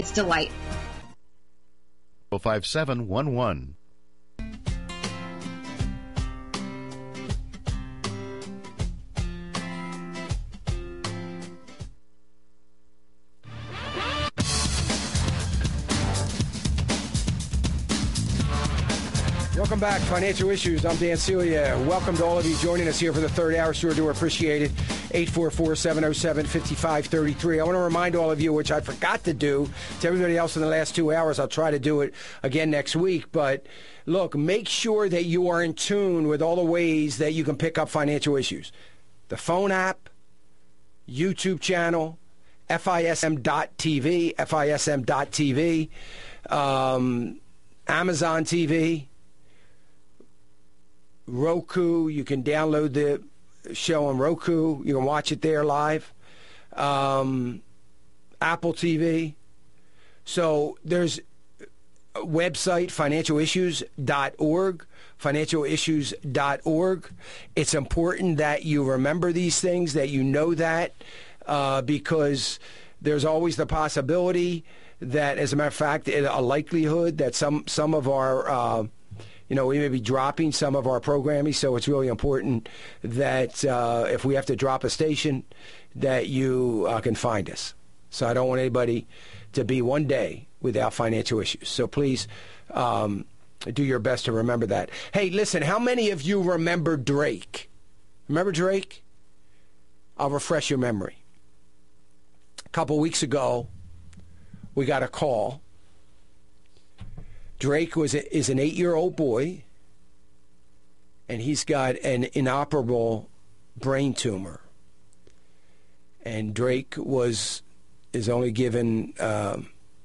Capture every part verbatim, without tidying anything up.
It's delight. oh five seven one one. Welcome back, Financial Issues. I'm Dan Celia. Welcome to all of you joining us here for the third hour. Sure do appreciate it. eight four four, seven oh seven, five five three three. I want to remind all of you, which I forgot to do, to everybody else in the last two hours, I'll try to do it again next week. But look, make sure that you are in tune with all the ways that you can pick up Financial Issues. The phone app, YouTube channel, F I S M dot T V, F I S M dot T V, um, Amazon T V, Roku. You can download the show on Roku. You can watch it there live. Um, Apple T V. So there's a website, financial issues dot org, financial issues dot org. It's important that you remember these things, that you know that, uh, because there's always the possibility that, as a matter of fact, a likelihood that some, some of our uh, You know, we may be dropping some of our programming, so it's really important that uh, if we have to drop a station, that you uh, can find us. So I don't want anybody to be one day without Financial Issues. So please um, do your best to remember that. Hey, listen, how many of you remember Drake? Remember Drake? I'll refresh your memory. A couple weeks ago, we got a call. Drake was a, is an eight-year-old boy, and he's got an inoperable brain tumor. And Drake was is only given um,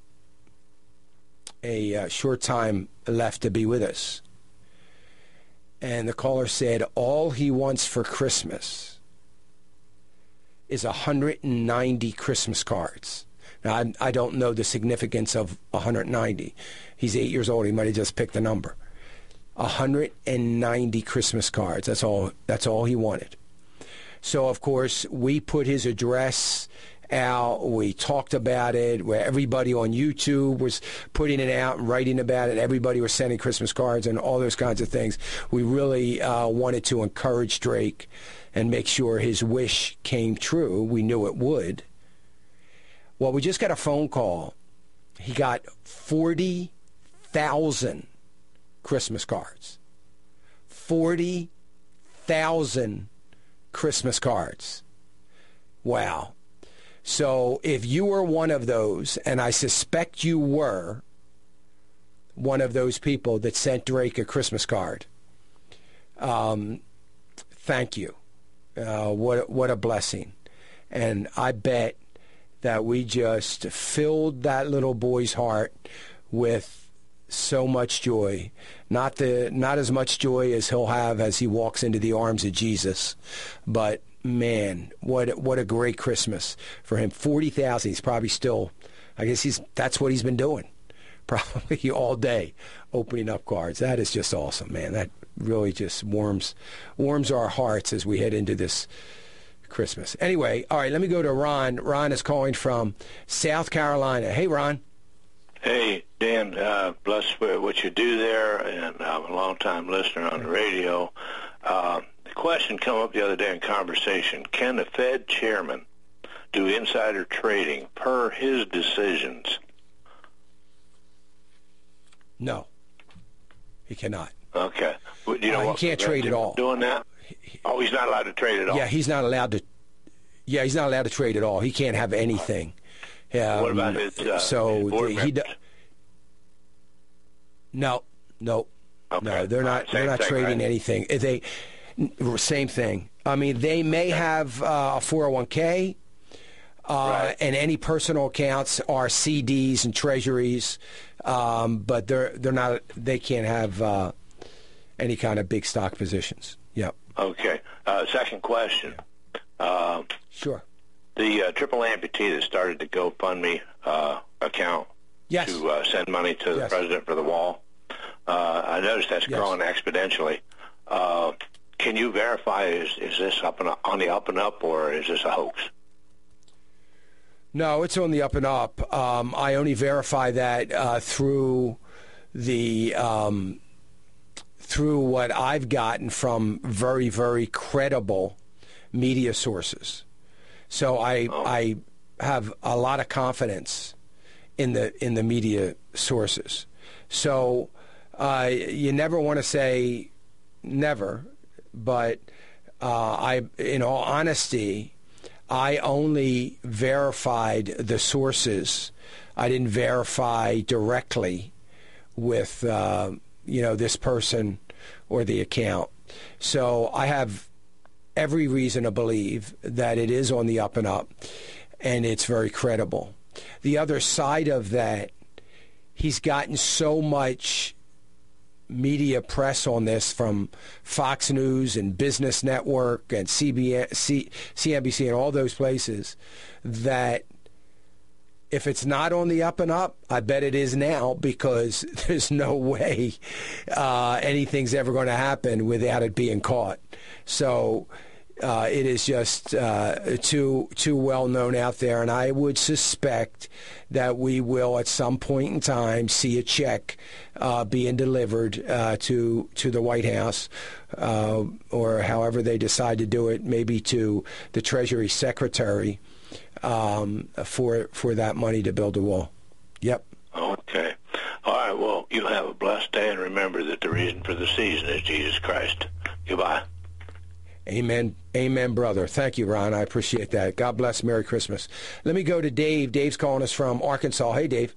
a uh, short time left to be with us. And the caller said all he wants for Christmas is one hundred ninety Christmas cards. Now, I, I don't know the significance of one hundred ninety. He's eight years old. He might have just picked a number. one hundred ninety Christmas cards. That's all. That's all he wanted. So, of course, we put his address out. We talked about it. Where everybody on YouTube was putting it out and writing about it. Everybody was sending Christmas cards and all those kinds of things. We really uh, wanted to encourage Drake and make sure his wish came true. We knew it would. Well, we just got a phone call. He got forty thousand Christmas cards. forty thousand Christmas cards. Wow. So if you were one of those, and I suspect you were one of those people that sent Drake a Christmas card, um, thank you. Uh, what, what a blessing. And I bet that we just filled that little boy's heart with so much joy. Not the not as much joy as he'll have as he walks into the arms of Jesus, but man, what what a great Christmas for him. forty thousand. He's probably still, I guess he's that's what he's been doing, probably all day, opening up cards. That is just awesome, man. That really just warms warms our hearts as we head into this Christmas. Anyway, all right, let me go to Ron. Ron is calling from South Carolina. Hey, Ron. Hey, Dan, uh, bless for what you do there, and I'm a long-time listener on the radio. Uh, the question came up the other day in conversation. Can the Fed chairman do insider trading per his decisions? No, he cannot. Okay. Well, you know uh, what he can't trade at all. Doing that? Oh, he's not allowed to trade at all? Yeah, he's not allowed to. Yeah, he's not allowed to trade at all. He can't have anything. Um, what about his, uh, so his board the, he do, No, no, okay. no. They're not. Right, they're not thing, trading right? anything. They same thing. I mean, they may have uh, a four oh one k, uh, right. and any personal accounts are C Ds and treasuries, um, but they're they're not. They can't have uh, any kind of big stock positions. Yep. Okay. Uh, second question. Uh, sure. The uh, triple amputee that started the GoFundMe uh, account yes. to uh, send money to the yes. president for the wall, uh, I noticed that's yes. growing exponentially. Uh, can you verify, is, is this up and up, on the up and up, or is this a hoax? No, it's on the up and up. Um, I only verify that uh, through the um, through what I've gotten from very, very credible media sources. So I Oh. I have a lot of confidence in the in the media sources. So uh, you never want to say never, but uh, I, in all honesty, I only verified the sources. I didn't verify directly with uh, you know this person or the account. So I have every reason to believe that it is on the up and up, and it's very credible. The other side of that, he's gotten so much media press on this from Fox News and Business Network and C B S, C, C N B C and all those places that if it's not on the up and up, I bet it is now, because there's no way uh, anything's ever going to happen without it being caught. So uh, it is just uh, too too well known out there, and I would suspect that we will at some point in time see a check uh, being delivered uh, to to the White House, uh, or however they decide to do it, maybe to the Treasury Secretary, um, for for that money to build a wall. Yep. Okay. All right. Well, you have a blessed day, and remember that the reason for the season is Jesus Christ. Goodbye. Amen. Amen, brother. Thank you, Ron. I appreciate that. God bless. Merry Christmas. Let me go to Dave. Dave's calling us from Arkansas. Hey, Dave.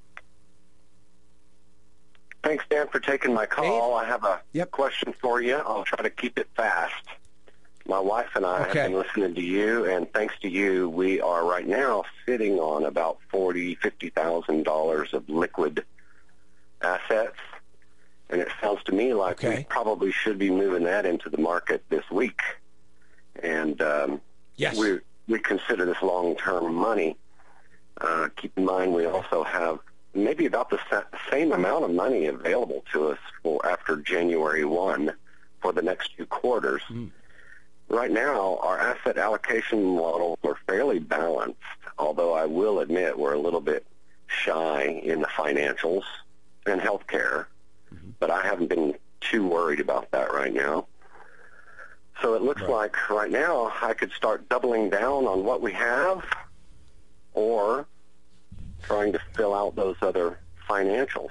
Thanks, Dan, for taking my call. Dave? I have a Yep. question for you. I'll try to keep it fast. My wife and I Okay. have been listening to you, and thanks to you, we are right now sitting on about forty, fifty thousand dollars of liquid assets. And it sounds to me like Okay. we probably should be moving that into the market this week. And um, Yes. we we consider this long-term money. Uh, keep in mind we also have maybe about the sa- same amount of money available to us for after January first for the next two quarters. Mm. Right now, our asset allocation models are fairly balanced, although I will admit we're a little bit shy in the financials and healthcare. But I haven't been too worried about that right now. So it looks Right. like right now I could start doubling down on what we have, or trying to fill out those other financials.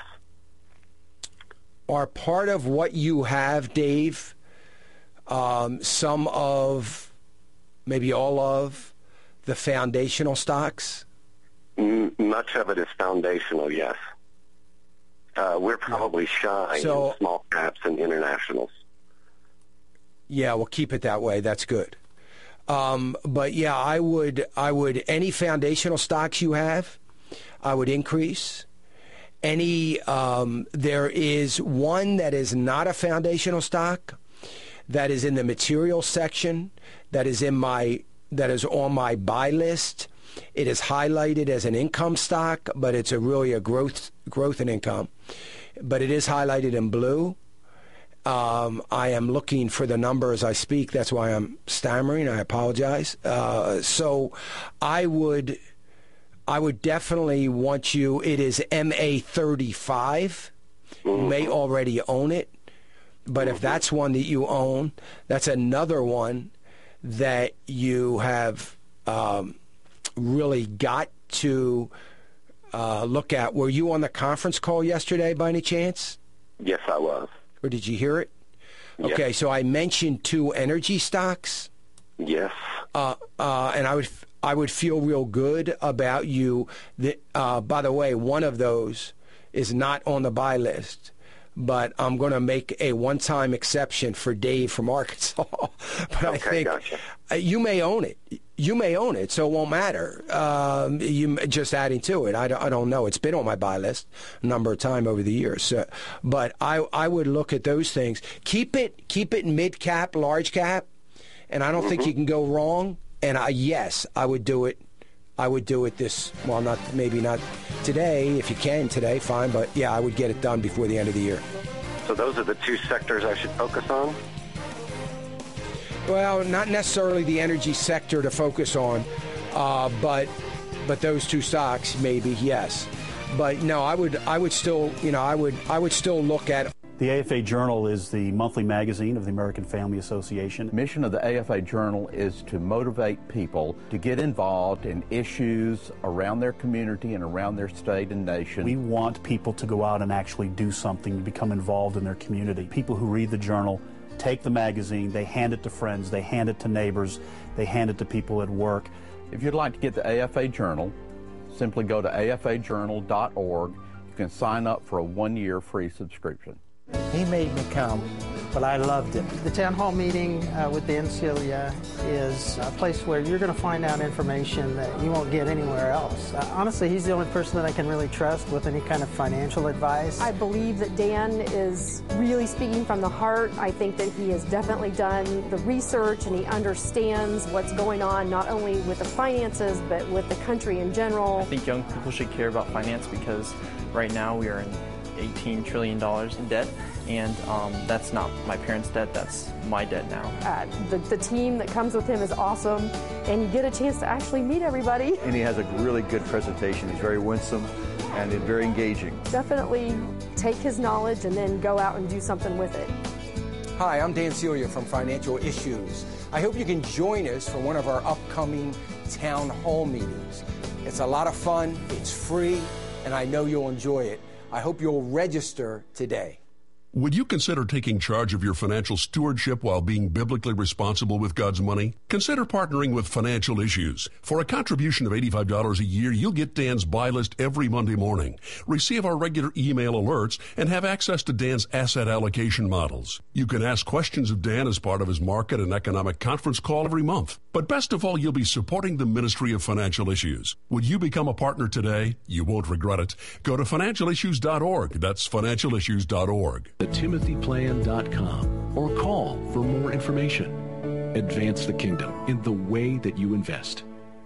Are part of what you have, Dave, um, some of, maybe all of, the foundational stocks? M- much of it is foundational, yes. Uh, we're probably shy So- in small caps and internationals. Yeah, we'll keep it that way. That's good. Um, but yeah, I would, I would, any foundational stocks you have, I would increase. Any, um, there is one that is not a foundational stock, that is in the material section, that is in my, that is on my buy list. It is highlighted as an income stock, but it's a really a growth, growth in income. But it is highlighted in blue. Um, I am looking for the number as I speak. That's why I'm stammering. I apologize. Uh, so I would, I would definitely want you. It is M A thirty-five. You may already own it, but if that's one that you own, that's another one that you have um, really got to uh, look at. Were you on the conference call yesterday by any chance? Yes, I was. Or did you hear it? Yes. Okay, so I mentioned two energy stocks, Yes. uh, uh, and I would I would feel real good about you. That, uh, by the way, one of those is not on the buy list, but I'm going to make a one-time exception for Dave from Arkansas. But I Okay, think gotcha. uh, you may own it. You may own it, so it won't matter. Um, you just adding to it. I don't, I don't know. It's been on my buy list a number of times over the years. So, but I I would look at those things. Keep it keep it mid cap, large cap, and I don't think you can go wrong. And I, yes, I would do it. I would do it this, well, not maybe not today. If you can today, fine. But, yeah, I would get it done before the end of the year. So those are the two sectors I should focus on? Well, not necessarily the energy sector to focus on, uh, but but those two stocks, maybe, yes. But no, I would, I would still, you know, I would, I would still look at. The A F A Journal is the monthly magazine of the American Family Association. The mission of the A F A Journal is to motivate people to get involved in issues around their community and around their state and nation. We want people to go out and actually do something, to become involved in their community. People who read the Journal take the magazine, they hand it to friends, they hand it to neighbors, they hand it to people at work. If you'd like to get the A F A Journal, simply go to A F A journal dot org. You can sign up for a one-year free subscription. He made me come, but I loved it. The town hall meeting uh, with Dan Celia is a place where you're going to find out information that you won't get anywhere else. Uh, honestly, he's the only person that I can really trust with any kind of financial advice. I believe that Dan is really speaking from the heart. I think that he has definitely done the research and he understands what's going on, not only with the finances, but with the country in general. I think young people should care about finance because right now we are in eighteen trillion dollars in debt, and um, that's not my parents' debt, that's my debt now. Uh, the, the team that comes with him is awesome, and you get a chance to actually meet everybody. And he has a really good presentation. He's very winsome and very engaging. Definitely take his knowledge and then go out and do something with it. Hi, I'm Dan Celia from Financial Issues. I hope you can join us for one of our upcoming town hall meetings. It's a lot of fun, it's free, and I know you'll enjoy it. I hope you'll register today. Would you consider taking charge of your financial stewardship while being biblically responsible with God's money? Consider partnering with Financial Issues. For a contribution of eighty-five dollars a year, you'll get Dan's buy list every Monday morning, receive our regular email alerts, and have access to Dan's asset allocation models. You can ask questions of Dan as part of his market and economic conference call every month. But best of all, you'll be supporting the Ministry of Financial Issues. Would you become a partner today? You won't regret it. Go to financial issues dot org. That's financial issues dot org. timothy plan dot com or call for more information. Advance the kingdom in the way that you invest.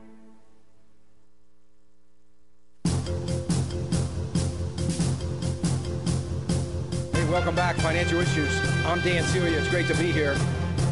Hey, welcome back, Financial Issues. I'm Dan Celia. It's great to be here.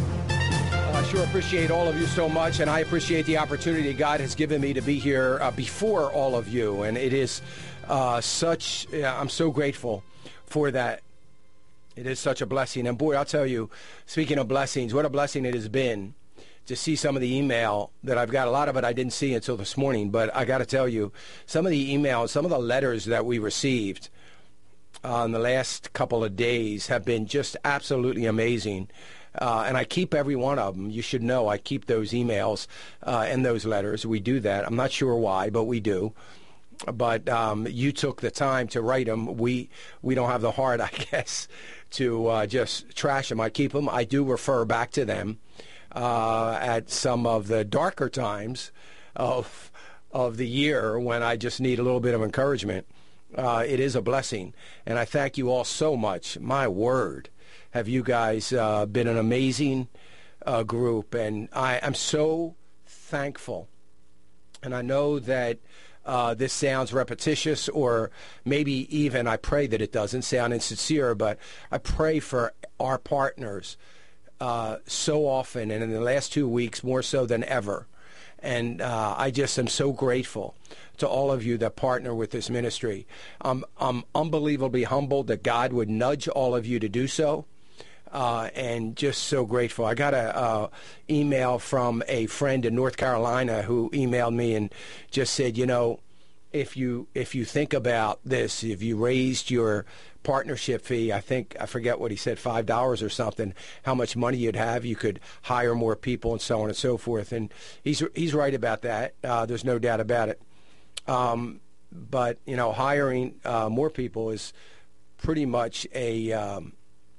I sure appreciate all of you so much, and I appreciate the opportunity God has given me to be here uh, before all of you. And it is uh, such, uh, I'm so grateful for that. It is such a blessing. And boy, I'll tell you, speaking of blessings, what a blessing it has been to see some of the email that I've got. A lot of it I didn't see until this morning, but I got to tell you, some of the emails, some of the letters that we received uh, in the last couple of days have been just absolutely amazing. Uh, and I keep every one of them. You should know I keep those emails uh, and those letters. We do that. I'm not sure why, but we do. But um, you took the time to write them. We we don't have the heart, I guess, to uh, just trash them. I keep them. I do refer back to them uh, at some of the darker times of of the year when I just need a little bit of encouragement. Uh, it is a blessing, and I thank you all so much. My word, have you guys uh, been an amazing uh, group, and I am so thankful. And I know that Uh, this sounds repetitious, or maybe even, I pray that it doesn't sound insincere, but I pray for our partners uh, so often, and in the last two weeks more so than ever. And uh, I just am so grateful to all of you that partner with this ministry. I'm, I'm unbelievably humbled that God would nudge all of you to do so. Uh, and just so grateful. I got a uh, email from a friend in North Carolina who emailed me and just said, you know, if you if you think about this, if you raised your partnership fee, I think, I forget what he said, five dollars or something, how much money you'd have, you could hire more people and so on and so forth. And he's he's right about that. Uh, there's no doubt about it. Um, but, you know, hiring uh, more people is pretty much a... Um,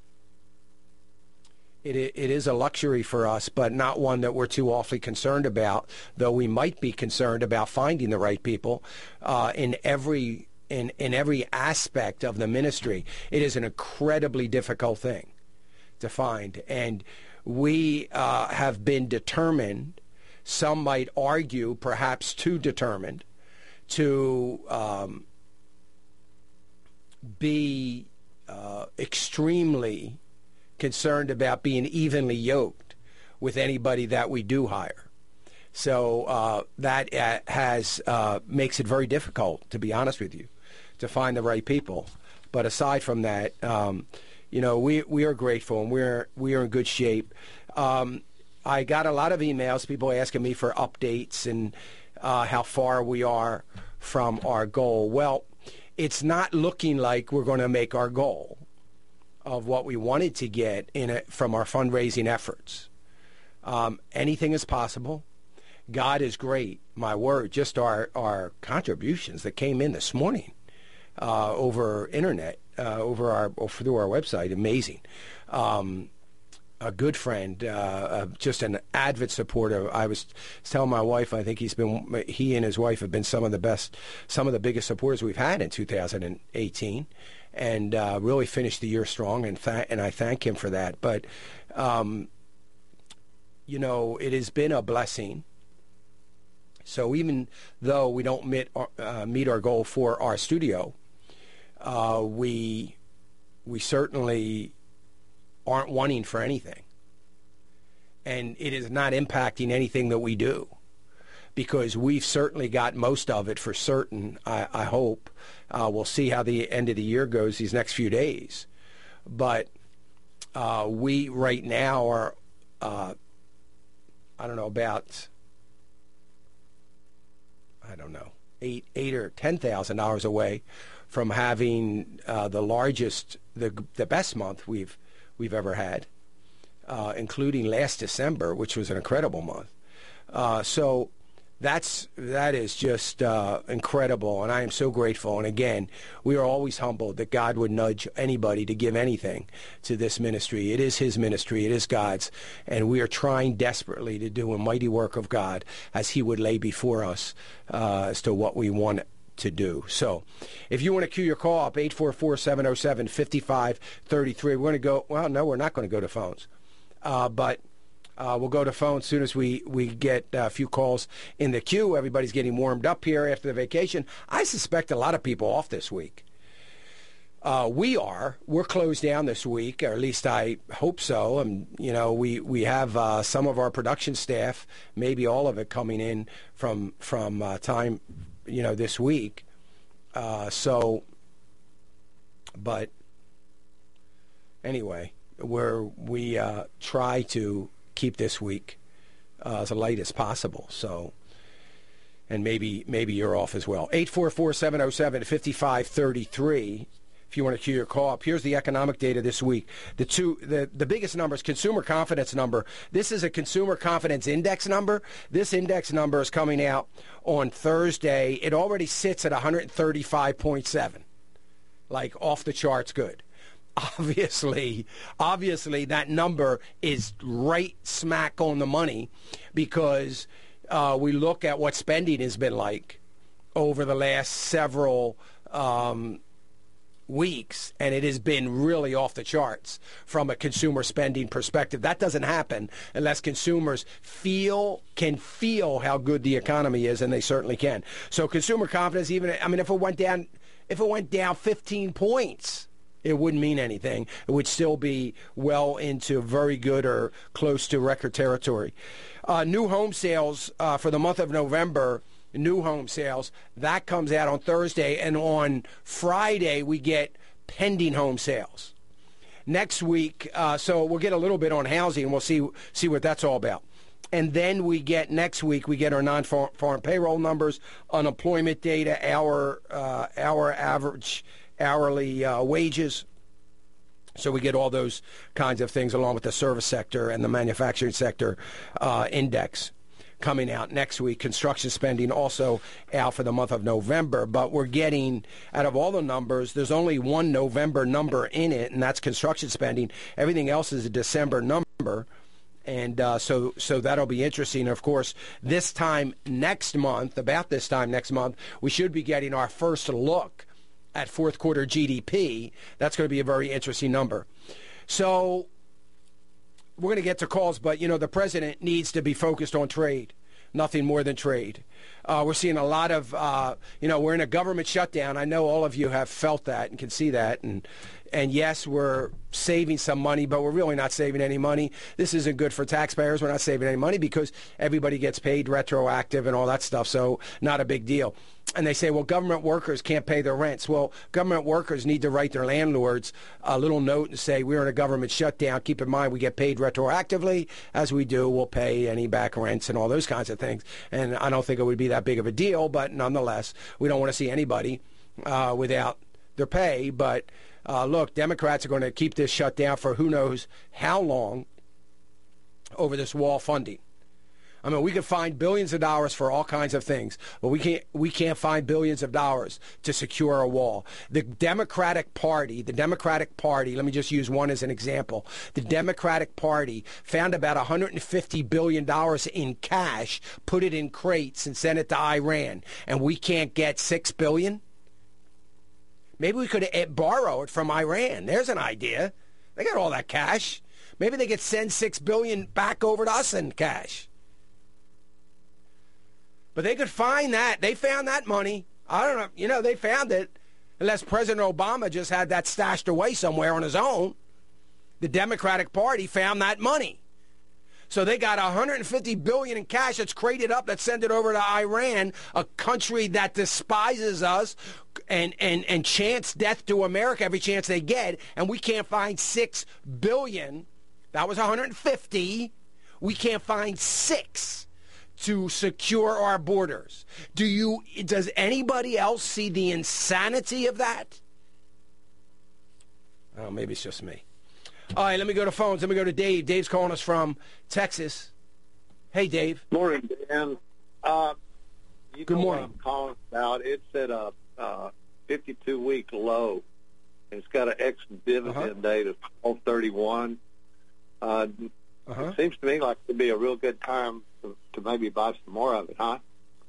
It, it is a luxury for us, but not one that we're too awfully concerned about, though we might be concerned about finding the right people uh, in every in, in every aspect of the ministry. It is an incredibly difficult thing to find, and we uh, have been determined, some might argue perhaps too determined, to um, be uh, extremely concerned about being evenly yoked with anybody that we do hire. So uh, that uh, has uh, makes it very difficult, to be honest with you, to find the right people. But aside from that, um, you know, we we are grateful and we're we are in good shape. Um, I got a lot of emails, people asking me for updates and uh, how far we are from our goal. Well, it's not looking like we're going to make our goal of what we wanted to get in it from our fundraising efforts. Um, anything is possible. God is great. My word, just our, our contributions that came in this morning uh, over internet, uh, over our through our website, amazing. Um, a good friend, uh, uh, just an avid supporter. I was telling my wife, I think he's been, he and his wife have been some of the best, some of the biggest supporters we've had in two thousand eighteen, and uh, really finished the year strong, and th- and I thank him for that. But, um, you know, it has been a blessing. So even though we don't meet our, uh, meet our goal for our studio, uh, we we certainly aren't wanting for anything. And it is not impacting anything that we do, because we've certainly got most of it for certain, I, I hope. Uh, we'll see how the end of the year goes these next few days. But uh, we right now are, uh, I don't know, about... I don't know, eight, eight or ten thousand dollars away from having uh, the largest, the the best month we've we've ever had, uh, including last December, which was an incredible month. Uh, so that's that is just uh, incredible, and I am so grateful. And again, we are always humbled that God would nudge anybody to give anything to this ministry. It is His ministry. It is God's, and we are trying desperately to do a mighty work of God as He would lay before us uh, as to what we want to do. So if you want to queue your call up, eight four four, seven oh seven, five five three three. We're going to go, well, no, we're not going to go to phones, uh, but Uh, we'll go to phone as soon as we, we get a few calls in the queue. Everybody's getting warmed up here after the vacation. I suspect a lot of people off this week. Uh, we are. We're closed down this week, or at least I hope so. And, you know, we, we have uh, some of our production staff, maybe all of it coming in from, from uh, time, you know, this week. Uh, so, but anyway, we're, we uh, try to keep this week uh, as light as possible. So, and maybe maybe you're off as well. eight four four, seven oh seven, five five three three. If you want to queue your call up. Here's the economic data this week. The two the, the biggest numbers, consumer confidence number. This is a consumer confidence index number. This index number is coming out on Thursday. It already sits at one thirty-five point seven. Like off the charts good. Obviously, obviously that number is right smack on the money, because uh, we look at what spending has been like over the last several um, weeks, and it has been really off the charts from a consumer spending perspective. That doesn't happen unless consumers feel, can feel how good the economy is, and they certainly can. So consumer confidence, even, I mean, if it went down, if it went down fifteen points, it wouldn't mean anything. It would still be well into very good or close to record territory. Uh, new home sales uh, for the month of November, new home sales, that comes out on Thursday. And on Friday, we get pending home sales. Next week, uh, so we'll get a little bit on housing, and we'll see see what that's all about. And then we get, next week, we get our non-farm payroll numbers, unemployment data, our, uh, our average hourly uh, wages. So we get all those kinds of things along with the service sector and the manufacturing sector uh, index coming out next week. Construction spending also out for the month of November. But we're getting, out of all the numbers, there's only one November number in it, and that's construction spending. Everything else is a December number. And uh, so so that'll be interesting. Of course, this time next month, about this time next month, we should be getting our first look at fourth quarter G D P. That's going to be a very interesting number. So we're going to get to calls, but, you know, the president needs to be focused on trade, nothing more than trade. Uh, we're seeing a lot of, uh, you know, we're in a government shutdown. I know all of you have felt that and can see that. And, and yes, we're saving some money, but we're really not saving any money. This isn't good for taxpayers. We're not saving any money because everybody gets paid retroactive and all that stuff, so not a big deal. And they say, well, government workers can't pay their rents. Well, government workers need to write their landlords a little note and say, we're in a government shutdown. Keep in mind, we get paid retroactively. As we do, we'll pay any back rents and all those kinds of things. And I don't think it would be that big of a deal, but nonetheless, we don't want to see anybody uh, without their pay. But uh, look, Democrats are going to keep this shut down for who knows how long over this wall funding. I mean, we could find billions of dollars for all kinds of things, but we can't we can't find billions of dollars to secure a wall. The Democratic Party, the Democratic Party, let me just use one as an example. The Democratic Party found about one hundred fifty billion dollars in cash, put it in crates, and sent it to Iran, and we can't get six billion dollars? Maybe we could borrow it from Iran. There's an idea. They got all that cash. Maybe they could send six billion dollars back over to us in cash. But they could find that. They found that money. I don't know. You know, they found it. Unless President Obama just had that stashed away somewhere on his own. The Democratic Party found that money. So they got one hundred fifty billion dollars in cash that's crated up, that sent it over to Iran, a country that despises us and, and, and chants death to America every chance they get, and we can't find six billion dollars. That was one hundred fifty. We can't find six to secure our borders. Do you? Does anybody else see the insanity of that? Oh, maybe it's just me. All right, let me go to phones. Let me go to Dave. Dave's calling us from Texas. Hey, Dave. Morning, Dan. Uh, you Good know morning. What I'm calling about. It's at a uh, fifty-two week low. It's got an ex-dividend uh-huh. date of twelve thirty-one. Uh, uh-huh. It seems to me like it'd be a real good time to, to maybe buy some more of it, huh?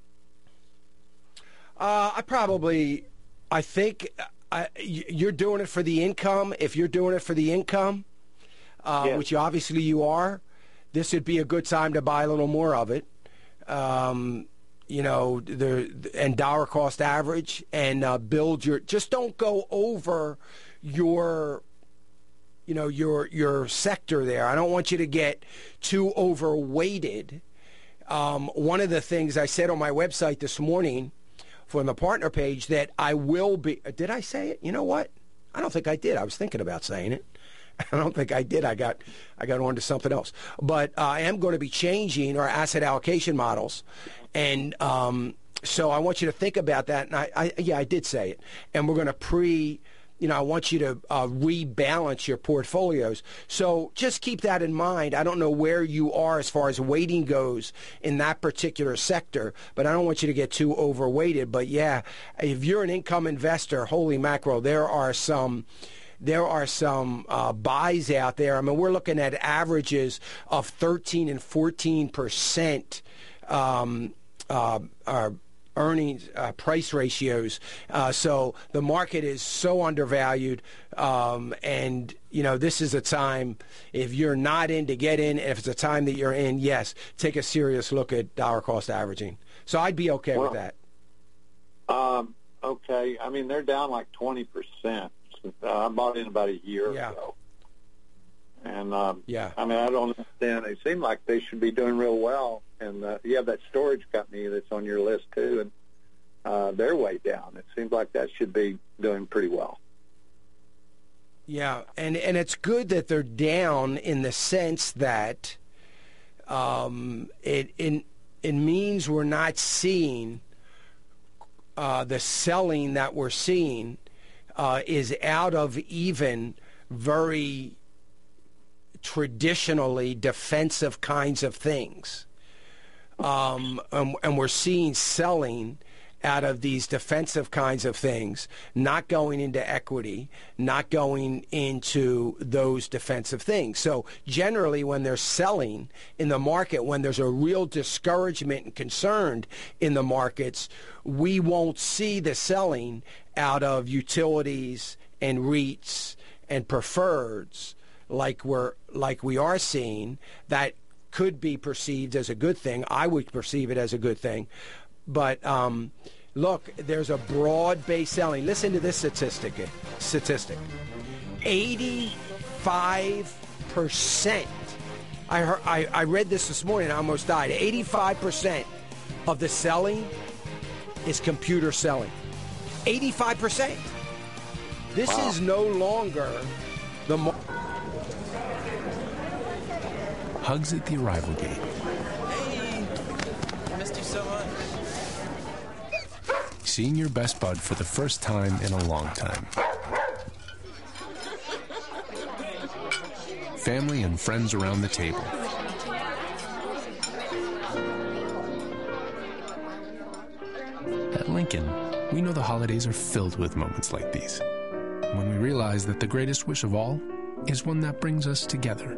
Uh, I probably, I think uh, you're doing it for the income. If you're doing it for the income, uh, yes. which obviously you are, this would be a good time to buy a little more of it. Um, you know, the and dollar cost average and uh, build your. Just don't go over your. You know, your your sector there. I don't want you to get too overweighted. Um, one of the things I said on my website this morning from the partner page that I will be, did I say it? You know what? I don't think I did. I was thinking about saying it. I don't think I did. I got I got on to something else. But uh, I am going to be changing our asset allocation models. And um, so I want you to think about that. And I, I yeah, I did say it. And we're going to pre- You know, I want you to uh, rebalance your portfolios. So just keep that in mind. I don't know where you are as far as weighting goes in that particular sector, but I don't want you to get too overweighted. But, yeah, if you're an income investor, holy mackerel, there are some there are some uh, buys out there. I mean, we're looking at averages of thirteen and fourteen percent um, uh, uh, earnings uh, price ratios. Uh, so the market is so undervalued. Um, and, you know, this is a time, if you're not in, to get in. If it's a time that you're in, yes, take a serious look at dollar cost averaging. So I'd be okay well, with that. Um, okay. I mean, they're down like twenty percent. Uh, I bought in about a year yeah. ago. And, um, yeah. I mean, I don't understand. They seem like they should be doing real well. And uh, you have that storage company that's on your list, too, and uh, they're way down. It seems like that should be doing pretty well. Yeah, and, and it's good that they're down in the sense that um, it, it, it means we're not seeing uh, the selling that we're seeing uh, is out of even very traditionally defensive kinds of things. Um, and, and we're seeing selling out of these defensive kinds of things, not going into equity, not going into those defensive things. So generally when they're selling in the market, when there's a real discouragement and concern in the markets, we won't see the selling out of utilities and REITs and preferreds like we're like we are seeing. That could be perceived as a good thing. I would perceive it as a good thing. But um, look, there's a broad-based selling. Listen to this statistic. Statistic: eighty-five percent. I heard, I, I read this this morning. I almost died. eighty-five percent of the selling is computer selling. eighty-five percent. This wow. is no longer the. Mo- Hugs at the arrival gate. Hey, I missed you so much. Seeing your best bud for the first time in a long time. Family and friends around the table. At Lincoln, we know the holidays are filled with moments like these, when we realize that the greatest wish of all is one that brings us together.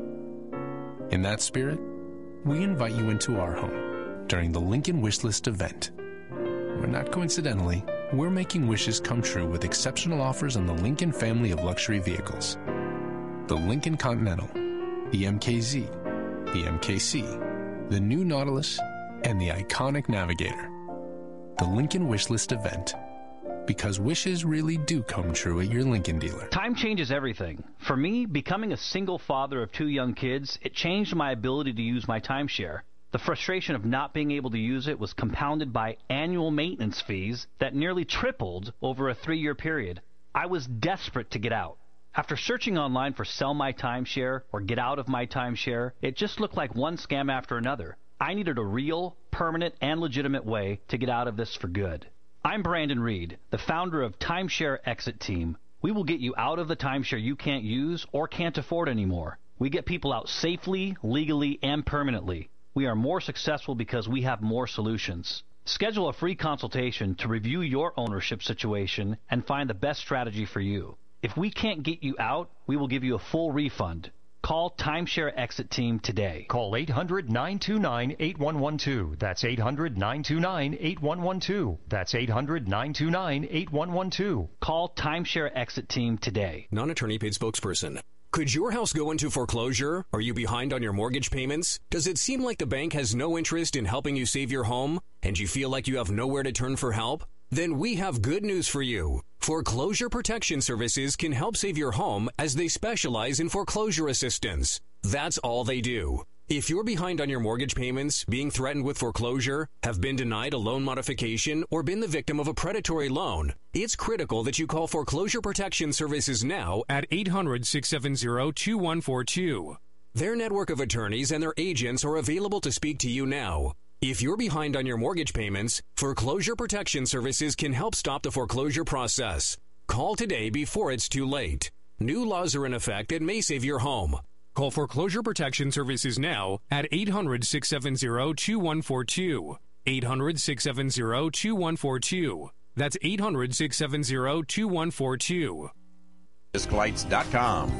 In that spirit, we invite you into our home during the Lincoln Wishlist event. Where not coincidentally, we're making wishes come true with exceptional offers on the Lincoln family of luxury vehicles. The Lincoln Continental, the M K Z, the M K C, the new Nautilus, and the iconic Navigator. The Lincoln Wishlist event. Because wishes really do come true at your Lincoln dealer. Time changes everything. For me, becoming a single father of two young kids, it changed my ability to use my timeshare. The frustration of not being able to use it was compounded by annual maintenance fees that nearly tripled over a three-year period. I was desperate to get out. After searching online for sell my timeshare or get out of my timeshare, it just looked like one scam after another. I needed a real, permanent, and legitimate way to get out of this for good. I'm Brandon Reed, the founder of Timeshare Exit Team. We will get you out of the timeshare you can't use or can't afford anymore. We get people out safely, legally, and permanently. We are more successful because we have more solutions. Schedule a free consultation to review your ownership situation and find the best strategy for you. If we can't get you out, we will give you a full refund. Call Timeshare Exit Team today. Call eight hundred, nine two nine, eight one one two. That's eight hundred, nine two nine, eight one one two. That's eight hundred, nine two nine, eight one one two. Call Timeshare Exit Team today. Non-attorney paid spokesperson. Could your house go into foreclosure? Are you behind on your mortgage payments? Does it seem like the bank has no interest in helping you save your home? And you feel like you have nowhere to turn for help? Then we have good news for you. Foreclosure Protection Services can help save your home as they specialize in foreclosure assistance. That's all they do. If you're behind on your mortgage payments, being threatened with foreclosure, have been denied a loan modification, or been the victim of a predatory loan, it's critical that you call Foreclosure Protection Services now at eight hundred, six seven zero, two one four two. Their network of attorneys and their agents are available to speak to you now. If you're behind on your mortgage payments, Foreclosure Protection Services can help stop the foreclosure process. Call today before it's too late. New laws are in effect that may save your home. Call Foreclosure Protection Services now at eight hundred, six seven zero, two one four two. eight hundred, six seven zero, two one four two. That's eight hundred, six seven zero, two one four two. disc lights dot com.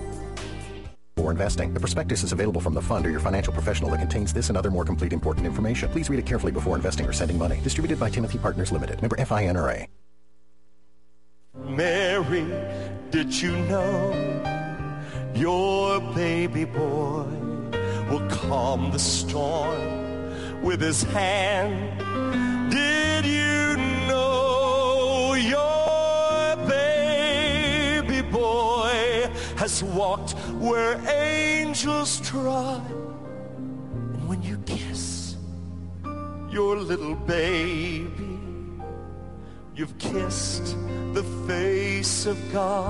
For investing, the prospectus is available from the fund or your financial professional that contains this and other more complete important information. Please read it carefully before investing or sending money. Distributed by Timothy Partners Limited. Member F I N R A. Mary, did you know your baby boy will calm the storm with his hand? Did you know your baby boy has walked where angels trod? And when you kiss your little baby, you've kissed the face of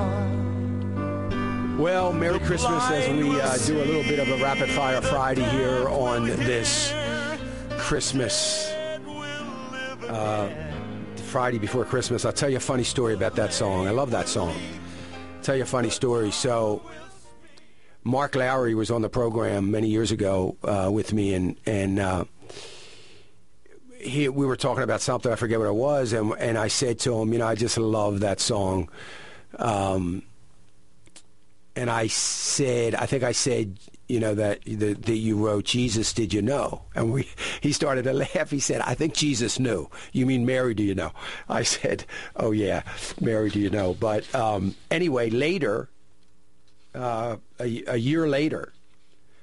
God. Well, Merry Christmas as we uh, do a little bit of a Rapid Fire Friday here on this Christmas, uh, Friday before Christmas. I'll tell you a funny story about that song. I love that song. I'll tell you a funny story. So Mark Lowry was on the program many years ago uh, with me, and and uh, he, we were talking about something, I forget what it was, and and I said to him, you know, I just love that song. Um, and I said, I think I said, you know, that that, that you wrote Jesus, Did You Know? And we he started to laugh. He said, I think Jesus knew. You mean Mary, do you know? I said, oh, yeah, Mary, do you know? But um, anyway, later, uh, a, a year later,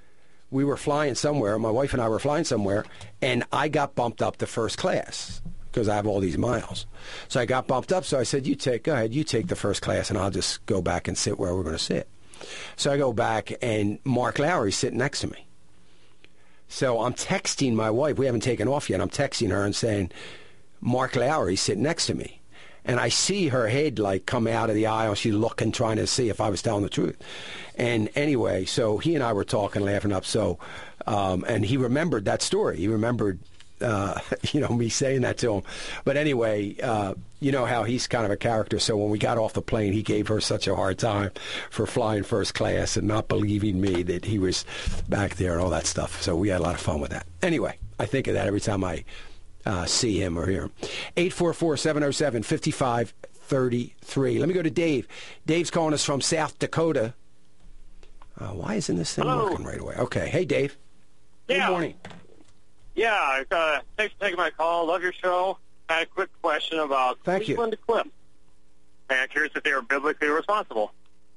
we were flying somewhere. My wife and I were flying somewhere, and I got bumped up to first class because I have all these miles. So I got bumped up. So I said, you take, go ahead, you take the first class, and I'll just go back and sit where we're going to sit. So I go back, and Mark Lowry's sitting next to me. So I'm texting my wife. We haven't taken off yet. I'm texting her and saying, Mark Lowry's sitting next to me. And I see her head, like, come out of the aisle. She's looking, trying to see if I was telling the truth. And anyway, so he and I were talking, laughing up. So, um, and he remembered that story. He remembered, uh, you know, me saying that to him. But anyway, uh, you know how he's kind of a character. So when we got off the plane, he gave her such a hard time for flying first class and not believing me that he was back there and all that stuff. So we had a lot of fun with that. Anyway, I think of that every time I Uh, see him or hear him. eight four four, seven oh seven, five five three three. Let me go to Dave. Dave's calling us from South Dakota. Uh, why isn't this thing Hello. working right away? Okay. Hey, Dave. Yeah. Good morning. Yeah, uh, thanks for taking my call. Love your show. I had a quick question about Thank Cleveland Cliffs. I'm curious if they were biblically responsible.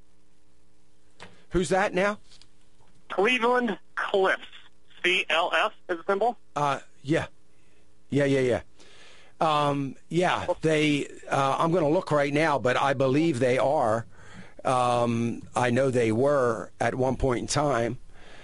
Who's that now? Cleveland Cliffs. C L F is the symbol? Uh, yeah. Yeah, yeah, yeah. Um, yeah, they, uh, I'm going to look right now, but I believe they are. Um, I know they were at one point in time.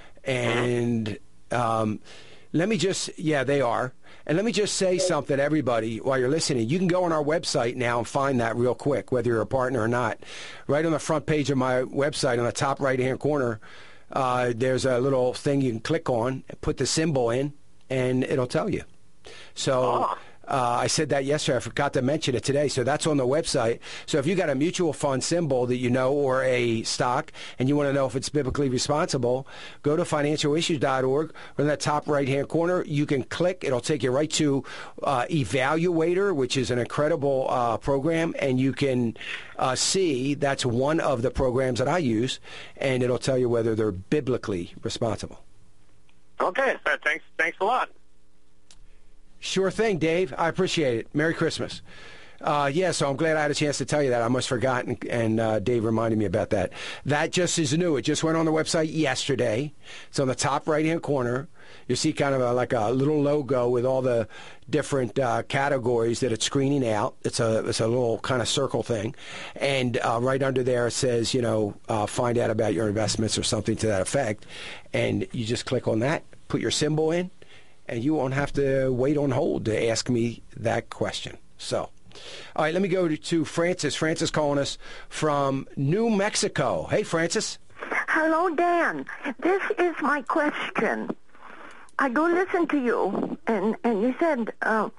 And um, let me just, yeah, they are. And let me just say something to everybody while you're listening. You can go on our website now and find that real quick, whether you're a partner or not. Right on the front page of my website, on the top right-hand corner, uh, there's a little thing you can click on, put the symbol in, and it'll tell you. So uh, I said that yesterday. I forgot to mention it today. So that's on the website. So if you got a mutual fund symbol that you know or a stock and you want to know if it's biblically responsible, go to financial issues dot org. In that top right-hand corner, you can click. It'll take you right to uh, Evaluator, which is an incredible uh, program. And you can uh, see that's one of the programs that I use. And it'll tell you whether they're biblically responsible. Okay, so thanks, thanks a lot. Sure thing, Dave. I appreciate it. Merry Christmas. Uh, yeah, so I'm glad I had a chance to tell you that. I almost forgot, and, and uh, Dave reminded me about that. That just is new. It just went on the website yesterday. It's on the top right-hand corner. You see kind of a, like a little logo with all the different uh, categories that it's screening out. It's a it's a little kind of circle thing. And uh, right under there it says, you know, uh, find out about your investments or something to that effect. And you just click on that, put your symbol in, and you won't have to wait on hold to ask me that question. So, all right, let me go to, to Francis. Francis calling us from New Mexico. Hey, Francis. Hello, Dan. This is my question. I do listen to you, and, and you said, uh,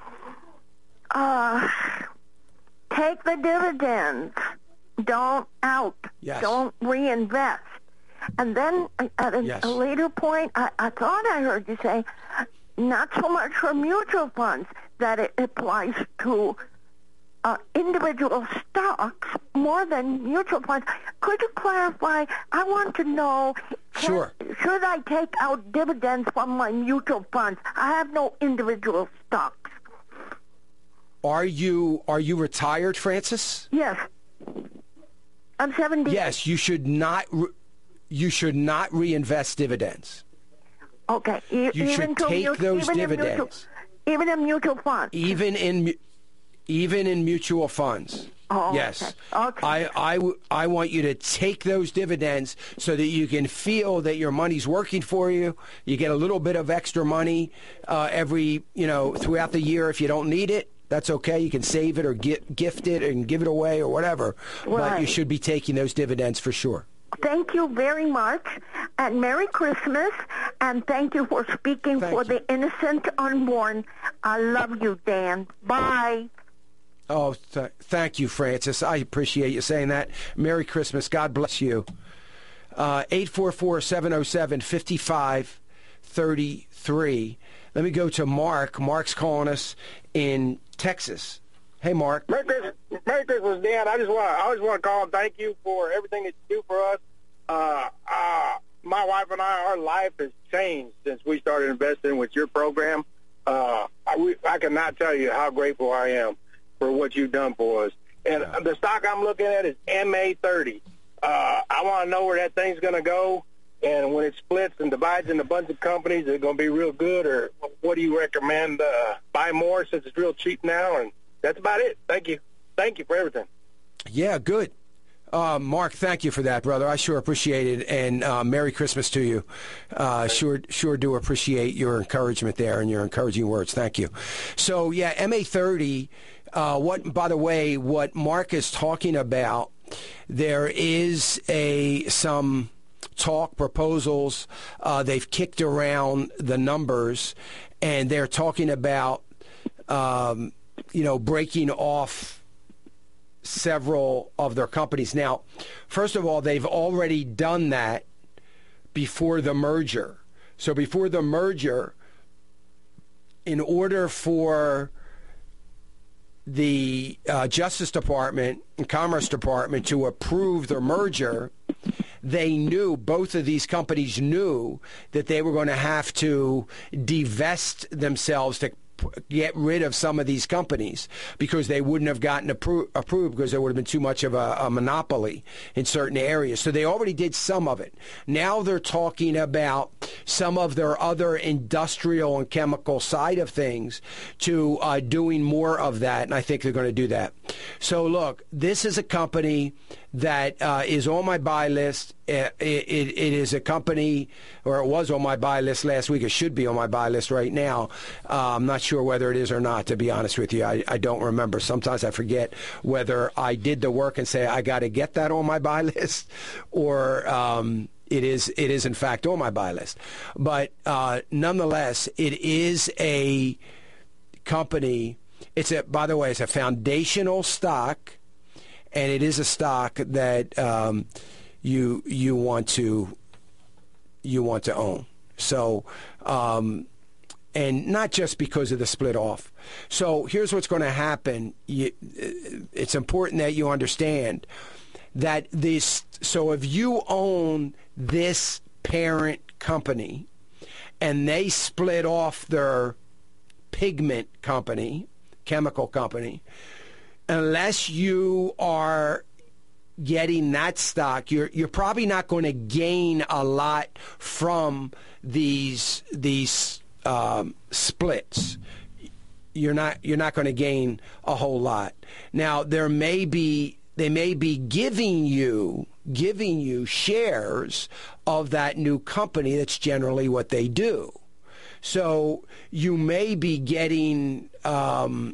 uh, take the dividends. Don't out. Yes. Don't reinvest. And then at a, yes. a later point, I, I thought I heard you say, not so much for mutual funds, that it applies to uh, individual stocks more than mutual funds. Could you clarify? I want to know, can, sure. should I take out dividends from my mutual funds? I have no individual stocks. Are you are you retired, Francis? Yes. I'm seventy. Yes, you should not re- you should not reinvest dividends. Okay. E- you even should to take mu- those even dividends. In mutual, even in mutual funds. Even in mu- even in mutual funds. Oh, yes. Okay. okay. I, I, w- I want you to take those dividends so that you can feel that your money's working for you. You get a little bit of extra money uh, every, you know, throughout the year. If you don't need it, that's okay. You can save it or get, gift it and give it away or whatever. Right. But you should be taking those dividends for sure. Thank you very much, and Merry Christmas, and thank you for speaking thank for you. the innocent unborn. I love you, Dan. Bye. Oh, th- thank you, Francis. I appreciate you saying that. Merry Christmas. God bless you. Uh, eight four four, seven oh seven, five five three three. Let me go to Mark. Mark's calling us in Texas. Hey, Mark. Merry Christmas, Merry Christmas, Dan. I just want I just want to call and thank you for everything that you do for us. Uh, uh, my wife and I, our life has changed since we started investing with your program. Uh, I, we, I cannot tell you how grateful I am for what you've done for us. And the stock I'm looking at is M A thirty. Uh, I want to know where that thing's going to go. And when it splits and divides into a bunch of companies, is it going to be real good, or what do you recommend? Uh, buy more since it's real cheap now, and that's about it. Thank you. Thank you for everything. Yeah, good. Uh, Mark, thank you for that, brother. I sure appreciate it, and uh, Merry Christmas to you. Uh, sure, sure do appreciate your encouragement there and your encouraging words. Thank you. So, yeah, M A thirty, uh, what, by the way, what Mark is talking about, there is a some talk, proposals. Uh, they've kicked around the numbers, and they're talking about, um, you know, breaking off several of their companies. Now, first of all, they've already done that before the merger. So before the merger, in order for the uh, Justice Department and Commerce Department to approve the merger, they knew, both of these companies knew, that they were going to have to divest themselves to get rid of some of these companies because they wouldn't have gotten appro- approved because there would have been too much of a, a monopoly in certain areas. So they already did some of it. Now they're talking about some of their other industrial and chemical side of things to uh, doing more of that, and I think they're going to do that. So look, this is a company that uh, is on my buy list. It, it, it is a company, or it was on my buy list last week. It should be on my buy list right now. Uh, I'm not sure whether it is or not, to be honest with you. I, I don't remember. Sometimes I forget whether I did the work and say I got to get that on my buy list, or um, it is it is in fact on my buy list. But uh, nonetheless, it is a company. It's a, by the way, it's a foundational stock. And it is a stock that um, you you want to you want to own. So, um, and not just because of the split off. So here's what's going to happen. You, it's important that you understand that this. So if you own this parent company, and they split off their pigment company, chemical company, unless you are getting that stock, you're you're probably not going to gain a lot from these these um, splits. You're not you're not going to gain a whole lot. Now there may be they may be giving you giving you shares of that new company. That's generally what they do. So you may be getting Um,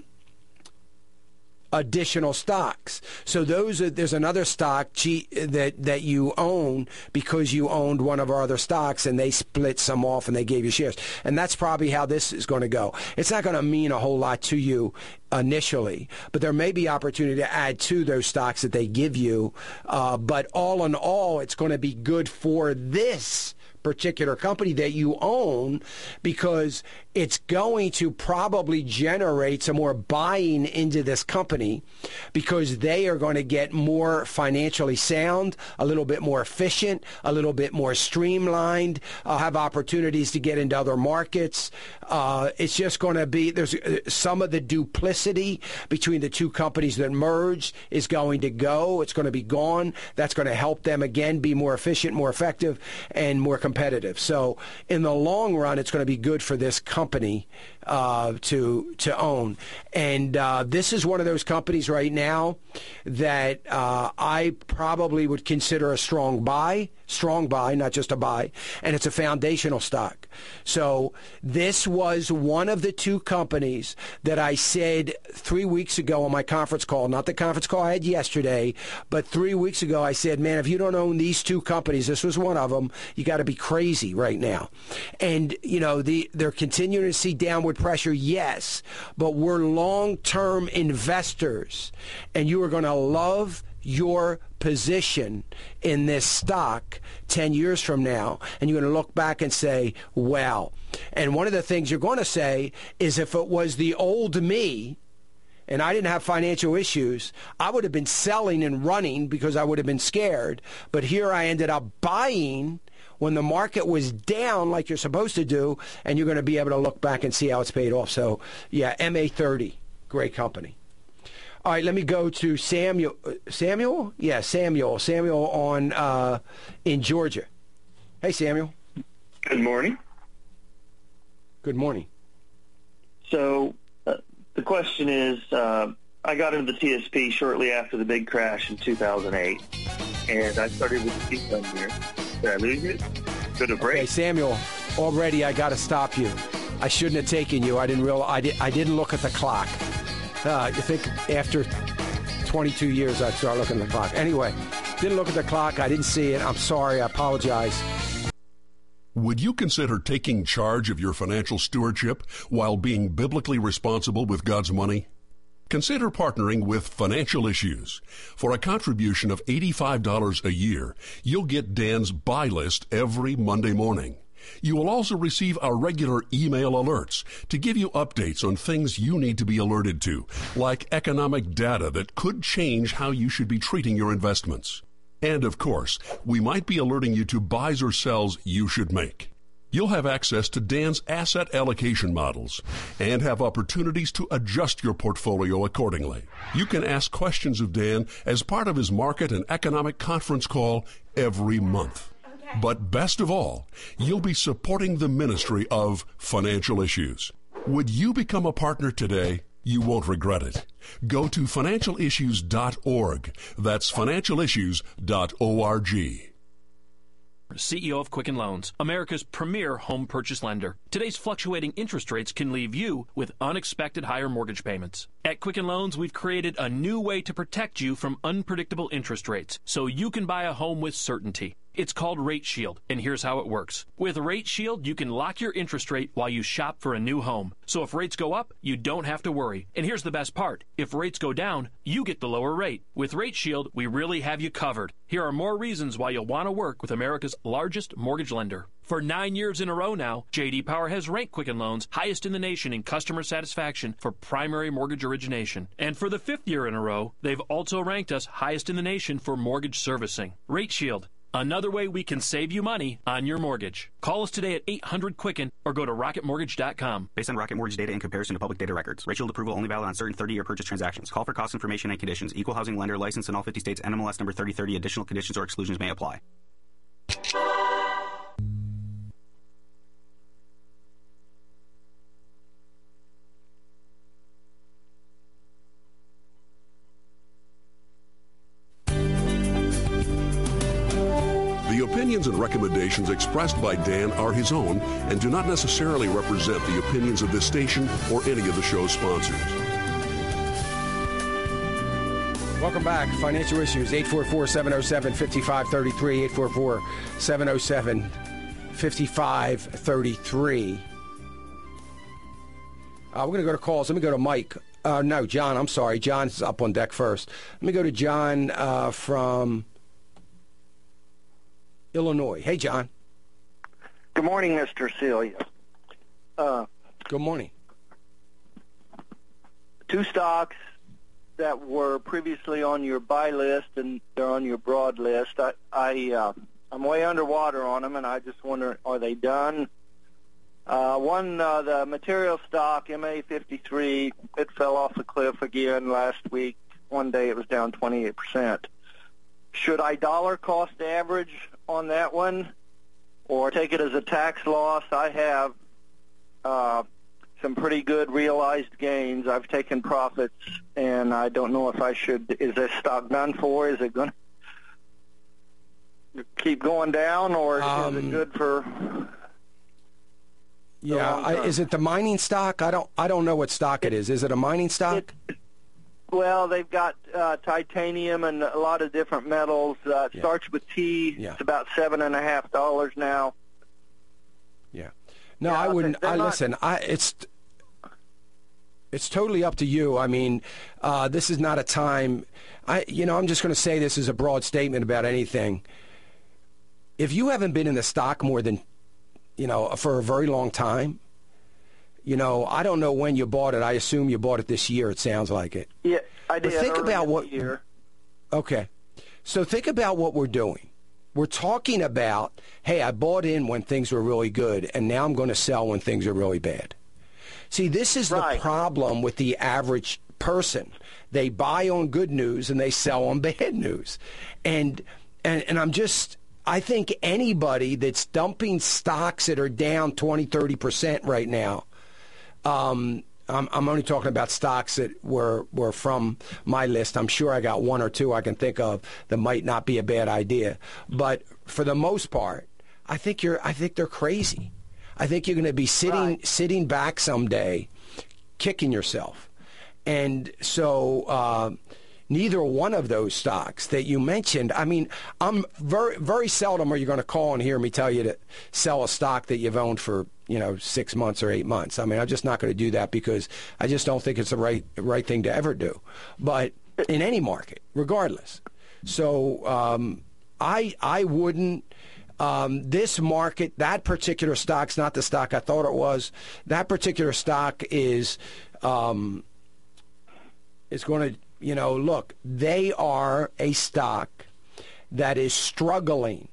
additional stocks. So those are, there's another stock G, that that you own because you owned one of our other stocks, and they split some off and they gave you shares. And that's probably how this is going to go. It's not going to mean a whole lot to you initially, but there may be opportunity to add to those stocks that they give you. Uh, but all in all, it's going to be good for this particular company that you own, because it's going to probably generate some more buying into this company, because they are going to get more financially sound, a little bit more efficient, a little bit more streamlined, uh, have opportunities to get into other markets. Uh, it's just going to be, there's uh, some of the duplicity between the two companies that merged is going to go. It's going to be gone. That's going to help them, again, be more efficient, more effective, and more competitive. So in the long run, it's going to be good for this company uh, to to own. And uh, this is one of those companies right now that uh, I probably would consider a strong buy, strong buy, not just a buy, and it's a foundational stock. So this was one of the two companies that I said three weeks ago on my conference call, not the conference call I had yesterday, but three weeks ago I said, man, if you don't own these two companies, this was one of them, you got to be crazy right now. And, you know, the, they're continuing to see downward pressure, yes, but we're long-term investors, and you are going to love your position in this stock ten years from now, and you're going to look back and say, wow. And one of the things you're going to say is, if it was the old me and I didn't have financial issues, I would have been selling and running because I would have been scared. But here I ended up buying when the market was down, like you're supposed to do, and you're going to be able to look back and see how it's paid off. So, yeah, M A thirty, great company. All right, let me go to Samuel. Samuel? Yeah, Samuel. Samuel on uh, in Georgia. Hey, Samuel. Good morning. Good morning. So uh, the question is, uh, I got into the T S P shortly after the big crash in two thousand eight, and I started with the T one here. Did I lose it? Good a break. Okay, Samuel, already I got to stop you. I shouldn't have taken you. I didn't real. I, di- I didn't look at the clock. Uh, you think after twenty-two years I'd start looking at the clock. Anyway, didn't look at the clock. I didn't see it. I'm sorry. I apologize. Would you consider taking charge of your financial stewardship while being biblically responsible with God's money? Consider partnering with Financial Issues. For a contribution of eighty-five dollars a year, you'll get Dan's buy list every Monday morning. You will also receive our regular email alerts to give you updates on things you need to be alerted to, like economic data that could change how you should be treating your investments. And of course, we might be alerting you to buys or sells you should make. You'll have access to Dan's asset allocation models and have opportunities to adjust your portfolio accordingly. You can ask questions of Dan as part of his market and economic conference call every month. But best of all, you'll be supporting the ministry of Financial Issues. Would you become a partner today? You won't regret it. Go to financial issues dot org. That's financial issues dot org. C E O of Quicken Loans, America's premier home purchase lender. Today's fluctuating interest rates can leave you with unexpected higher mortgage payments. At Quicken Loans, we've created a new way to protect you from unpredictable interest rates so you can buy a home with certainty. It's called Rate Shield, and here's how it works. With Rate Shield, you can lock your interest rate while you shop for a new home. So if rates go up, you don't have to worry. And here's the best part. If rates go down, you get the lower rate. With Rate Shield, we really have you covered. Here are more reasons why you'll want to work with America's largest mortgage lender. For nine years in a row now, J D Power has ranked Quicken Loans highest in the nation in customer satisfaction for primary mortgage origination. And for the fifth year in a row, they've also ranked us highest in the nation for mortgage servicing. Rate Shield. Another way we can save you money on your mortgage. Call us today at eight hundred Quicken or go to rocket mortgage dot com. Based on Rocket Mortgage data in comparison to public data records. Rate Shield approval only valid on certain thirty-year purchase transactions. Call for cost information and conditions. Equal housing lender licensed in all fifty states. N M L S number thirty thirty. Additional conditions or exclusions may apply. The opinions and recommendations expressed by Dan are his own and do not necessarily represent the opinions of this station or any of the show's sponsors. Welcome back. Financial Issues, eight four four, seven oh seven, five five three three, eight four four, seven oh seven, five five three three. Uh, we're going to go to calls. Let me go to Mike. Uh, no, John, I'm sorry. John's up on deck first. Let me go to John uh, from Illinois. Hey, John. Good morning, Mister Celia. Uh, Good morning. Two stocks that were previously on your buy list and they're on your broad list. I, I, uh, I'm way underwater on them, and I just wonder, are they done? Uh, one, uh, the material stock, M A fifty-three, it fell off the cliff again last week. One day it was down twenty-eight percent. Should I dollar cost average on that one or take it as a tax loss? I have uh, some pretty good realized gains. I've taken profits, and I don't know if I should. Is this stock done for? Is it going to keep going down, or um, is it good for... Yeah, I, is it the mining stock? I don't I don't know what stock it is. Is it a mining stock? It, well, they've got uh, titanium and a lot of different metals. Uh, it yeah. starts with T. Yeah. It's about seven and a half dollars now. Yeah. No, yeah, I wouldn't. I not, listen. I it's it's totally up to you. I mean, uh, this is not a time. I you know I'm just going to say this as a broad statement about anything. If you haven't been in the stock more than you know, for a very long time. You know, I don't know when you bought it. I assume you bought it this year. It sounds like it. Yeah, I did. But think about what. Year. Okay, so think about what we're doing. We're talking about, hey, I bought in when things were really good, and now I'm going to sell when things are really bad. See, this is right. the problem with the average person. They buy on good news and they sell on bad news, and and and I'm just. I think anybody that's dumping stocks that are down twenty, thirty percent right now, um, I'm, I'm only talking about stocks that were, were from my list. I'm sure I got one or two I can think of that might not be a bad idea. But for the most part, I think you're. I think they're crazy. I think you're going to be sitting right. sitting back someday, kicking yourself. And so uh, neither one of those stocks that you mentioned, I mean, I'm very very seldom are you going to call and hear me tell you to sell a stock that you've owned for, you know, six months or eight months. I mean, I'm just not going to do that because I just don't think it's the right right thing to ever do. But in any market, regardless. So um, I I wouldn't. Um, this market, that particular stock's not the stock I thought it was. That particular stock is um, is going to, you know, look, they are a stock that is struggling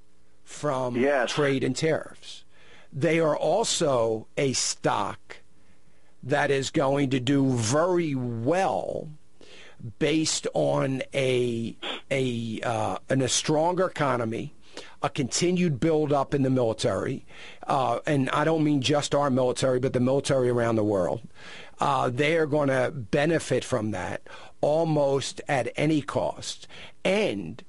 from yes. trade and tariffs. They are also a stock that is going to do very well based on a a uh, in a stronger economy, a continued build-up in the military, uh, and I don't mean just our military, but the military around the world. Uh, they are going to benefit from that almost at any cost. And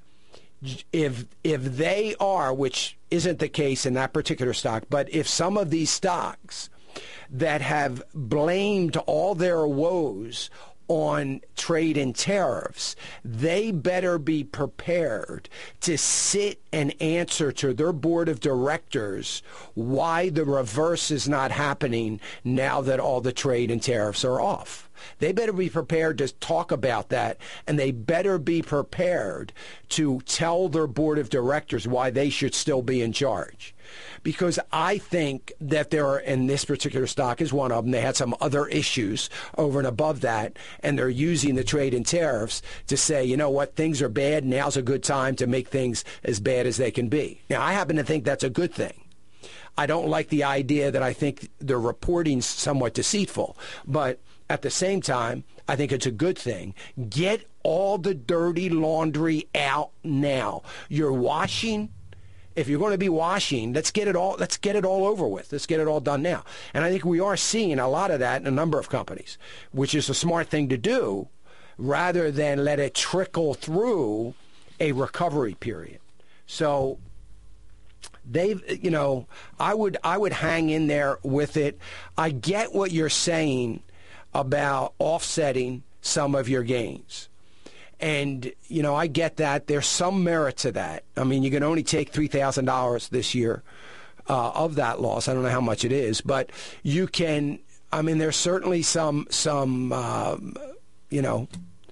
if if they are, which isn't the case in that particular stock, but if some of these stocks that have blamed all their woes on trade and tariffs, they better be prepared to sit and answer to their board of directors why the reverse is not happening now that all the trade and tariffs are off. They better be prepared to talk about that, and they better be prepared to tell their board of directors why they should still be in charge. Because I think that there are, and this particular stock is one of them, they had some other issues over and above that, and they're using the trade and tariffs to say, you know what, things are bad, now's a good time to make things as bad as they can be. Now, I happen to think that's a good thing. I don't like the idea that I think the reporting's somewhat deceitful, but at the same time, I think it's a good thing. Get all the dirty laundry out now. You're washing. If you're going to be washing, let's get it all. Let's get it all over with. Let's get it all done now. And I think we are seeing a lot of that in a number of companies, which is a smart thing to do, rather than let it trickle through a recovery period. So they've, you know, I would I would hang in there with it. I get what you're saying about offsetting some of your gains. And, you know, I get that. There's some merit to that. I mean, you can only take three thousand dollars this year uh, of that loss. I don't know how much it is. But you can, I mean, there's certainly some, some um, you know,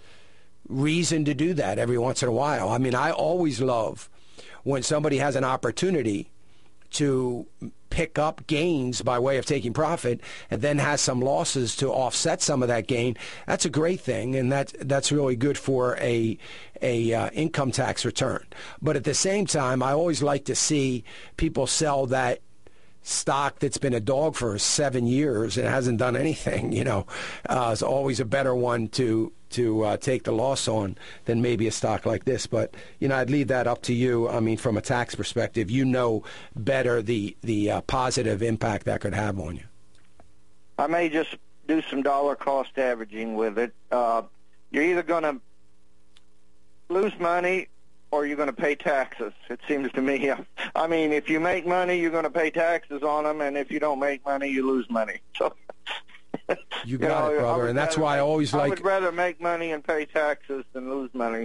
reason to do that every once in a while. I mean, I always love when somebody has an opportunity to pick up gains by way of taking profit and then has some losses to offset some of that gain. That's a great thing, and that that's really good for a a uh, income tax return. But at the same time, I always like to see people sell that stock that's been a dog for seven years and hasn't done anything. You know, uh, it's always a better one to to uh, take the loss on than maybe a stock like this. But, you know, I'd leave that up to you. I mean, from a tax perspective, you know better the, the uh, positive impact that could have on you. I may just do some dollar cost averaging with it. Uh, you're either going to lose money or you're going to pay taxes, it seems to me. I mean, if you make money, you're going to pay taxes on them, and if you don't make money, you lose money. So You got you know, it, brother, and that's why I always I like... I would rather make money and pay taxes than lose money.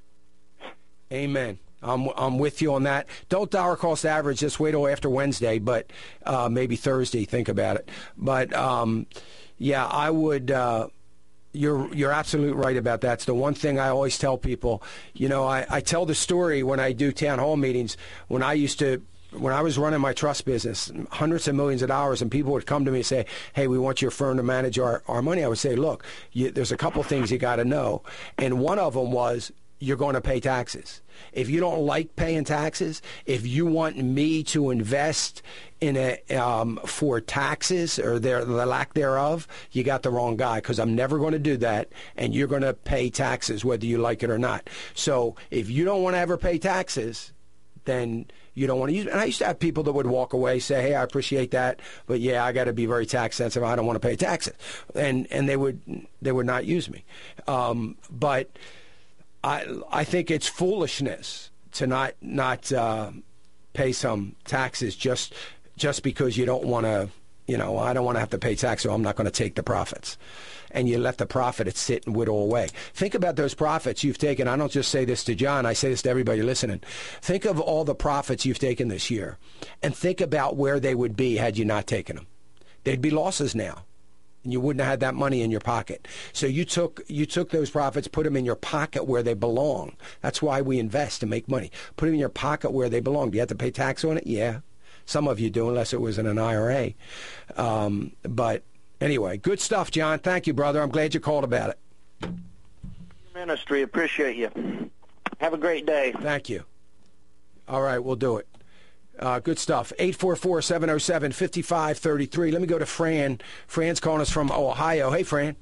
Amen. I'm I'm with you on that. Don't dollar cost average. Just wait till after Wednesday, but uh, maybe Thursday. Think about it. But um, yeah, I would. Uh, you're you're absolutely right about that. It's the one thing I always tell people. You know, I, I tell the story when I do town hall meetings. When I used to. When I was running my trust business, hundreds of millions of dollars, and people would come to me and say, hey, we want your firm to manage our, our money. I would say, look, you, there's a couple things you got to know. And one of them was you're going to pay taxes. If you don't like paying taxes, if you want me to invest in a um, for taxes or their, the lack thereof, you got the wrong guy, because I'm never going to do that, and you're going to pay taxes whether you like it or not. So if you don't want to ever pay taxes, then you don't want to use it. And I used to have people that would walk away, say, hey, I appreciate that, but yeah, I got to be very tax sensitive. I don't want to pay taxes. And and they would they would not use me. Um, but I I think it's foolishness to not not uh, pay some taxes just just because you don't want to, you know, I don't want to have to pay tax, so I'm not going to take the profits. And you let the profit sit and whittle away. Think about those profits you've taken. I don't just say this to John. I say this to everybody listening. Think of all the profits you've taken this year, and think about where they would be had you not taken them. They'd be losses now, and you wouldn't have had that money in your pocket. So you took you took those profits, put them in your pocket where they belong. That's why we invest to make money. Put them in your pocket where they belong. Do you have to pay tax on it? Yeah. Some of you do, unless it was in an I R A. Um, but anyway, good stuff, John. Thank you, brother. I'm glad you called about it. Ministry, appreciate you. Have a great day. Thank you. All right, we'll do it. Uh, good stuff. eight four four, seven oh seven, five five three three. Let me go to Fran. Fran's calling us from Ohio. Hey, Fran.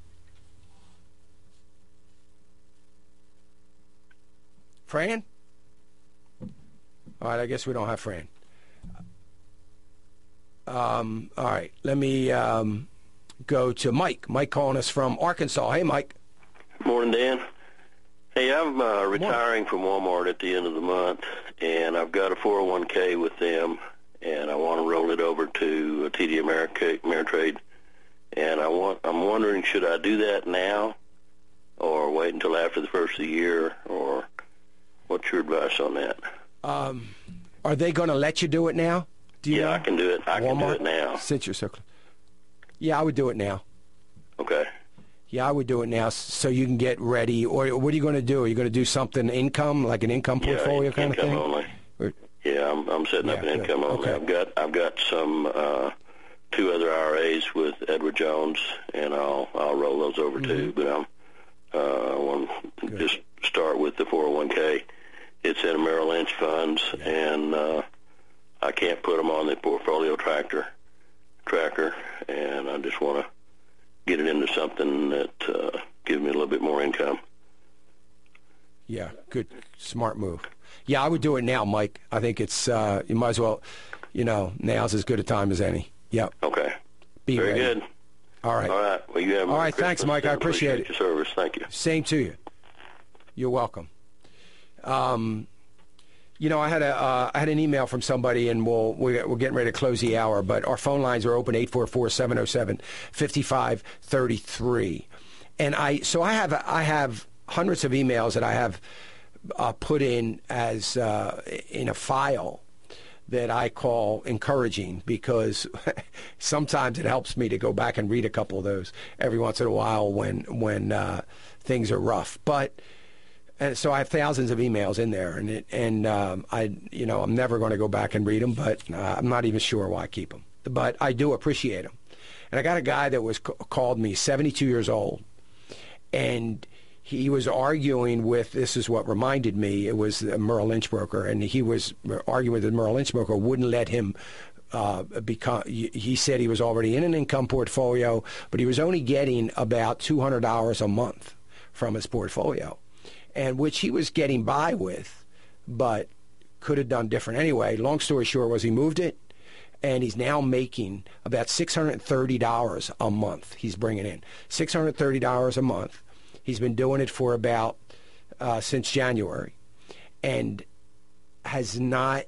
Fran? All right, I guess we don't have Fran. Um, all right, let me um, go to Mike. Mike calling us from Arkansas. Hey, Mike. Morning, Dan. Hey, I'm uh, retiring from Walmart at the end of the month, and I've got a four oh one k with them, and I want to roll it over to T D America, Ameritrade. And I want, I'm wondering, should I do that now or wait until after the first of the year, or what's your advice on that? Um, are they going to let you do it now? Do you yeah, know? I can do it. I Walmart? can do it now. Since you're so close. Yeah, I would do it now. Okay. Yeah, I would do it now so you can get ready. Or what are you going to do? Are you going to do something income, like an income portfolio yeah, kind income of thing? Only. Or, yeah, I'm, I'm setting yeah, up an good. income only. Okay. I've got I've got some uh, two other I R As with Edward Jones, and I'll I'll roll those over mm-hmm. too. But I'm uh, I want to just start with the four oh one k. It's in a Merrill Lynch funds, yeah. and uh, I can't put them on the portfolio tracker, tracker, and I just want to get it into something that uh, gives me a little bit more income. Yeah, good, smart move. Yeah, I would do it now, Mike. I think it's, uh, you might as well, you know, now's as good a time as any. Yep. Okay. Be Very ready. good. All right. All right. Well, you have All right, Christmas, thanks, Mike. I appreciate, appreciate your service. Thank you. Same to you. You're welcome. Um, you know, I had a uh, I had an email from somebody, and we'll we're, we're getting ready to close the hour, but our phone lines are open eight four four, seven oh seven, five five three three. And I so I have I have hundreds of emails that I have uh, put in as uh, in a file that I call encouraging, because sometimes it helps me to go back and read a couple of those every once in a while when when uh, things are rough. But And so I have thousands of emails in there, and it, and um, I, you know, I'm never going to go back and read them, but uh, I'm not even sure why I keep them. But I do appreciate them. And I got a guy that was c- called me, seventy-two years old, and he was arguing with, this is what reminded me, it was a Merrill Lynch broker, and he was arguing with the Merrill Lynch broker, wouldn't let him uh, become, he said he was already in an income portfolio, but he was only getting about two hundred dollars a month from his portfolio, and which he was getting by with, but could have done different. Anyway, long story short was he moved it, and he's now making about six hundred thirty dollars a month he's bringing in. six hundred thirty dollars a month. He's been doing it for about, uh, since January, and has not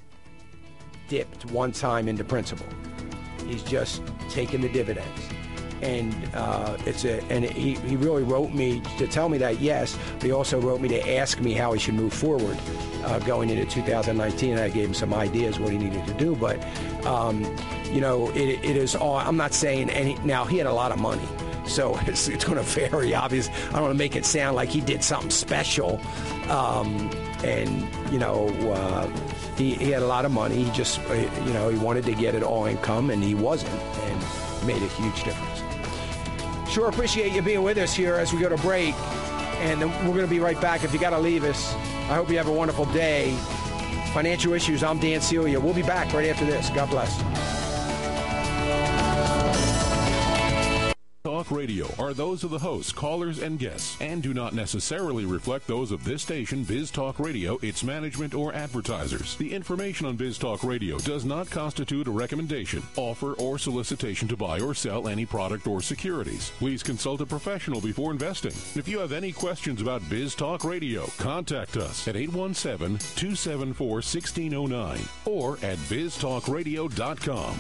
dipped one time into principal. He's just taken the dividends. And uh, it's a, and he, he really wrote me to tell me that, yes, but he also wrote me to ask me how he should move forward uh, going into two thousand nineteen. And I gave him some ideas what he needed to do. But, um, you know, it, it is all, I'm not saying any, now he had a lot of money, so it's, it's going to vary, obvious. I don't want to make it sound like he did something special. Um, and, you know, uh, he, he had a lot of money. He just, uh, you know, he wanted to get it all income, and he wasn't, and made a huge difference. Sure appreciate you being with us here as we go to break, and then we're going to be right back. If you got to leave us, I hope you have a wonderful day. Financial Issues, I'm Dan Celia. We'll be back right after this. God bless. Talk Radio are those of the hosts, callers, and guests, and do not necessarily reflect those of this station, Biz Talk Radio, its management, or advertisers. The information on Biz Talk Radio does not constitute a recommendation, offer, or solicitation to buy or sell any product or securities. Please consult a professional before investing. If you have any questions about Biz Talk Radio, contact us at eight one seven, two seven four, one six zero nine or at biz talk radio dot com.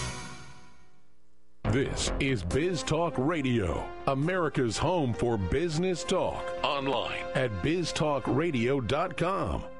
This is Biz Talk Radio, America's home for business talk. Online at biz talk radio dot com.